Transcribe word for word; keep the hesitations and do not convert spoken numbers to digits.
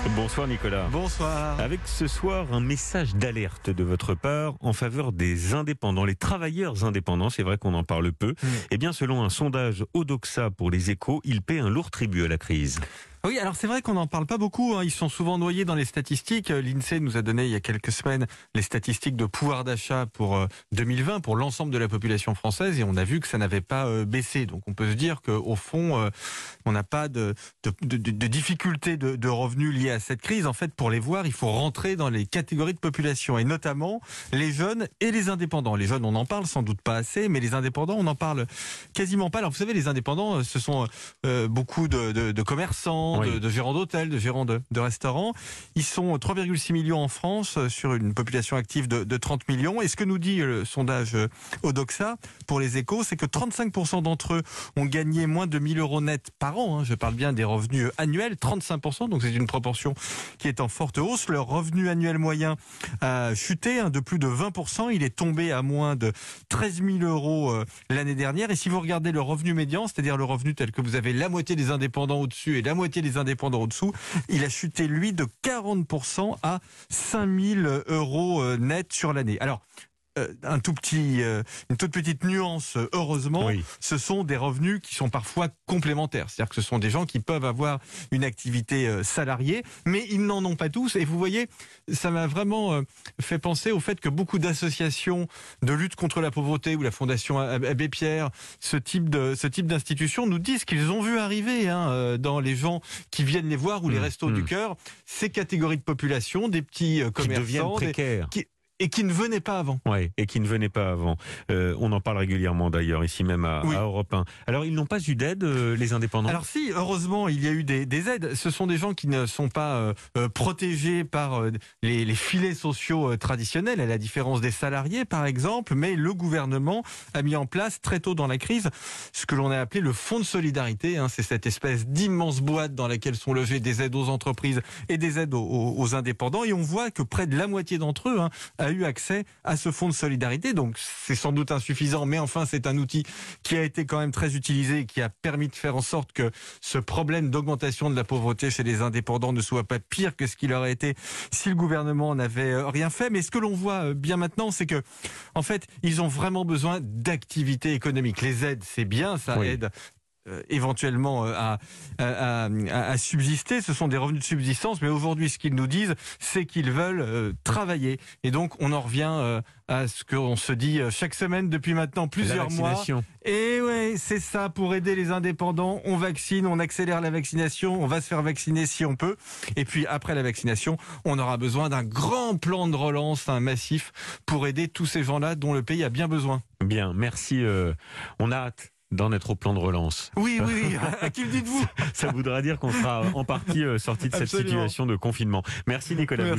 Bonsoir Nicolas. Bonsoir. Avec ce soir un message d'alerte de votre part en faveur des indépendants, les travailleurs indépendants, c'est vrai qu'on en parle peu. Mmh. Eh bien selon un sondage Odoxa pour les Échos, ils paient un lourd tribut à la crise. Oui, alors c'est vrai qu'on n'en parle pas beaucoup, hein. Ils sont souvent noyés dans les statistiques. L'INSEE nous a donné il y a quelques semaines les statistiques de pouvoir d'achat pour deux mille vingt, pour l'ensemble de la population française, et on a vu que ça n'avait pas euh, baissé. Donc on peut se dire qu'au fond, euh, on n'a pas de, de, de, de difficultés de, de revenus liées à cette crise. En fait, pour les voir, il faut rentrer dans les catégories de population, et notamment les jeunes et les indépendants. Les jeunes, on en parle sans doute pas assez, mais les indépendants, on en parle quasiment pas. Alors vous savez, les indépendants, ce sont euh, beaucoup de, de, de commerçants, oui. de, de gérants d'hôtels, de gérants de, de restaurants. Ils sont trois virgule six millions en France sur une population active de, de trente millions. Et ce que nous dit le sondage Odoxa pour les Échos, c'est que trente-cinq pour cent d'entre eux ont gagné moins de mille euros net par an. Hein. Je parle bien des revenus annuels, trente-cinq pour cent, donc c'est une proportion qui est en forte hausse. Leur revenu annuel moyen a chuté hein, de plus de vingt pour cent. Il est tombé à moins de treize mille euros euh, l'année dernière. Et si vous regardez le revenu médian, c'est-à-dire le revenu tel que vous avez la moitié des indépendants au-dessus et la moitié des indépendants au-dessous, il a chuté, lui, de quarante pour cent à cinq mille euros net sur l'année. Alors, Euh, un tout petit, euh, une toute petite nuance, euh, heureusement, oui. Ce sont des revenus qui sont parfois complémentaires. C'est-à-dire que ce sont des gens qui peuvent avoir une activité euh, salariée, mais ils n'en ont pas tous. Et vous voyez, ça m'a vraiment euh, fait penser au fait que beaucoup d'associations de lutte contre la pauvreté ou la Fondation Abbé Pierre, ce type de, ce type d'institutions nous disent qu'ils ont vu arriver hein, euh, dans les gens qui viennent les voir ou les mmh, restos mmh. du cœur, ces catégories de population, des petits euh, commerçants, qui deviennent précaires. Des, qui, Et qui ne venait pas avant. Oui, et qui ne venait pas avant. Euh, on en parle régulièrement d'ailleurs, ici même à, oui. à Europe un. Alors, ils n'ont pas eu d'aide, euh, les indépendants ? Alors si, heureusement, il y a eu des, des aides. Ce sont des gens qui ne sont pas euh, euh, protégés par euh, les, les filets sociaux euh, traditionnels, à la différence des salariés, par exemple. Mais le gouvernement a mis en place, très tôt dans la crise, ce que l'on a appelé le fonds de solidarité. Hein. C'est cette espèce d'immense boîte dans laquelle sont logées des aides aux entreprises et des aides aux, aux, aux indépendants. Et on voit que près de la moitié d'entre eux hein, a eu accès à ce fonds de solidarité. Donc c'est sans doute insuffisant, mais enfin c'est un outil qui a été quand même très utilisé et qui a permis de faire en sorte que ce problème d'augmentation de la pauvreté chez les indépendants ne soit pas pire que ce qu'il aurait été si le gouvernement n'avait rien fait. Mais ce que l'on voit bien maintenant, c'est que en fait, ils ont vraiment besoin d'activité économique. Les aides, c'est bien, ça oui. aide Euh, éventuellement euh, à, à, à, à subsister, ce sont des revenus de subsistance, mais aujourd'hui ce qu'ils nous disent, c'est qu'ils veulent euh, travailler. Et donc on en revient euh, à ce qu'on se dit euh, chaque semaine depuis maintenant plusieurs mois. Et ouais, c'est ça, pour aider les indépendants, on vaccine, on accélère la vaccination, on va se faire vacciner si on peut. Et puis après la vaccination, on aura besoin d'un grand plan de relance, un massif, pour aider tous ces gens-là dont le pays a bien besoin. Bien, merci. Euh, on a hâte d'en être au plan de relance. Oui, oui, oui. À qui le dites-vous ? Ça voudra dire qu'on sera en partie sorti de cette Absolument. situation de confinement. Merci Nicolas. Merci.